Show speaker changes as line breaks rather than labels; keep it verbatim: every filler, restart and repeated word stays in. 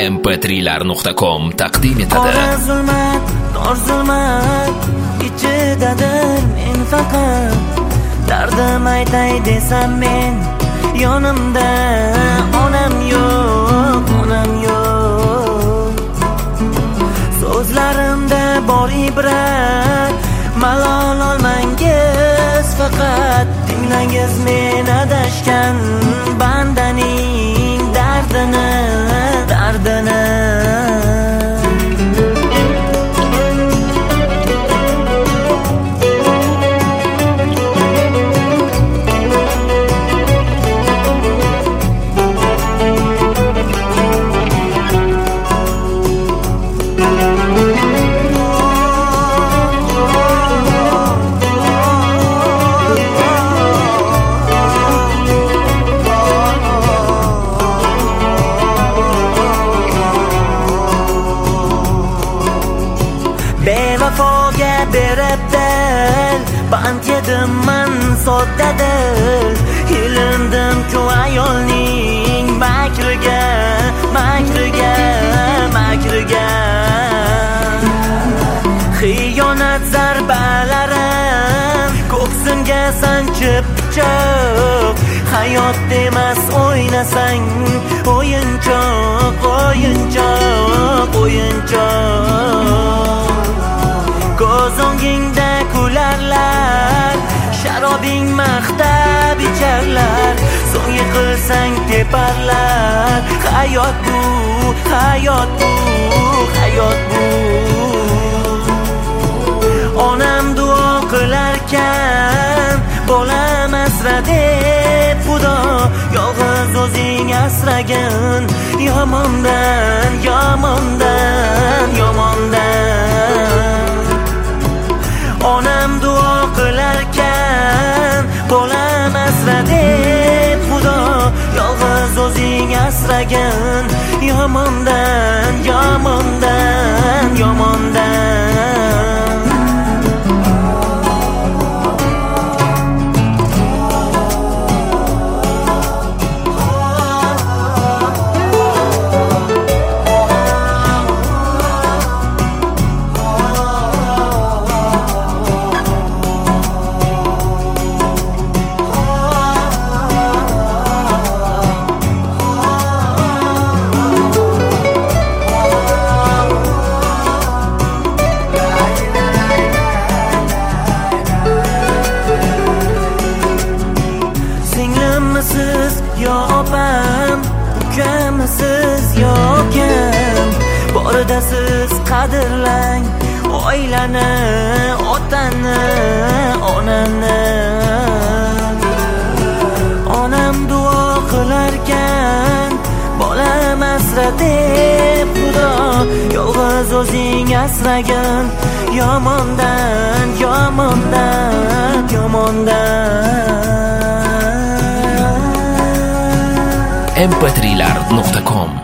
em pe trilar nuqta com taqdim etadi.
Qora zulmat, tor zulmat ichidadir men faqat. Dardim aytay desam men yonimda onam yo'q, onam yo'q. So'zlarimda bor ibrat, malol olmangiz faqat. Tinglangiz men adashgan bandaning dardini, dardini. Bevafoga berib dil, band yedim man sodda dil. Ilindim-ku ayolning makriga, makriga, makriga. Xiyonat zarbalarim ko'ksimga sanchib pichoq. Hayot demas o'ynasang o'yinchoq, o'yinchoq, o'yinchoq. Ko'z o'ngingda kularlar, sharobing maqtab icharlar. So'ng yiqilsang teparlar. Hayot bu, hayot bu, hayot bu. Onam duo qilarkan, bolam asra deb xudo. Yolg'iz o'zing asragin, yomondan, yomondan, yomondan. Onam duo qilarkan, bolam asra deb xudo. Yolg'iz o'zing asragin, yomondan, yomondan, yomondan. Siz yo opam, ukamisiz yo ukam. Borida siz qadrlang oilani, otani, onani. Onam duo qilarkan, bolam asra deb xudo. Yolg'iz o'zing asragin, yomondan, yomondan, yomondan.
em pe trilar nuqta com